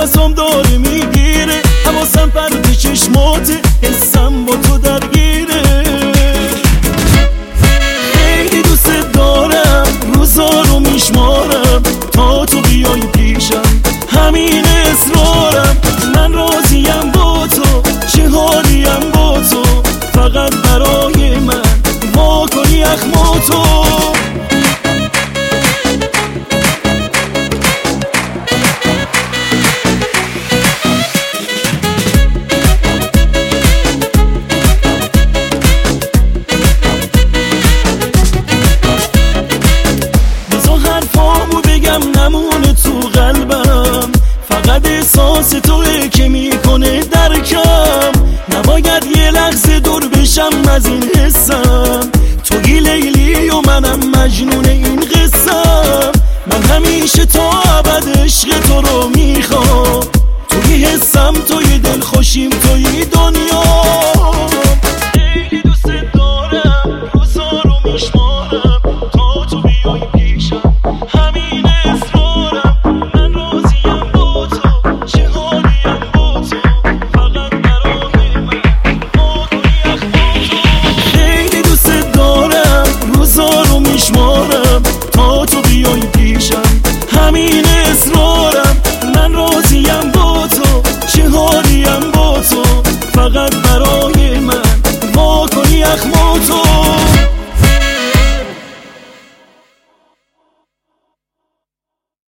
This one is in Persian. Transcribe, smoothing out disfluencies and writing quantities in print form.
نفسم داره میگیره، حواسم پرد چشماته، حسم با تو درگیره. خیلی دوست دارم، روزا رو میشمارم تا تو بیای پیشم، همین اصرارم. من راضیم با تو، چه حالیم با تو، فقط برای من وا کنی اخماتو. نمونه تو قلبم، فقط احساس توئه که میکنه درکم. نباید یه لحظه دور بشم از این حسم، توی لیلی و منم مجنون این قصم. من همیشه تا ابد عشق تو رو میخوام، توی حسم، توی دلخوشیم، توی دنیا. خیلی دوست دارم، روزا رو میشمارم تا تو بیای پیشم، همین اصرارم. من راضیم با تو، چه حالیم با تو، فقط برای من وا کنی اخماتو. خیلی دوست دارم، روزا رو میشمارم تا تو بیای پیشم، همین اصرارم. من راضیم با تو، چه حالیم با تو، فقط